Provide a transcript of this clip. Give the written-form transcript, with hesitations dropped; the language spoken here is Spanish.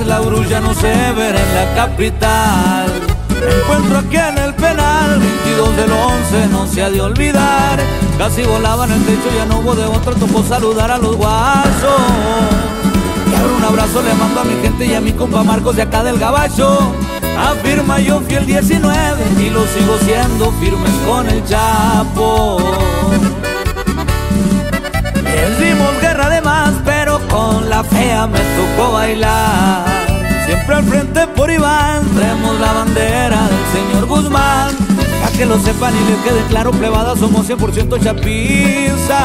la brulla no se verá en la capital. Me encuentro aquí en el penal, 22 del 11, no se ha de olvidar. Casi volaba en el techo, ya no hubo de otro, tocó saludar a los guasos. Y ahora un abrazo le mando a mi gente y a mi compa Marcos de acá del Gabacho. Afirma yo fui el 19 y lo sigo siendo, firmes con el Chapo. Les dimos guerra de más, pero con la fea me tocó bailar. Siempre al frente por Iván, traemos la bandera del señor Guzmán. A que lo sepan y les quede claro, plebada, somos 100% chapiza.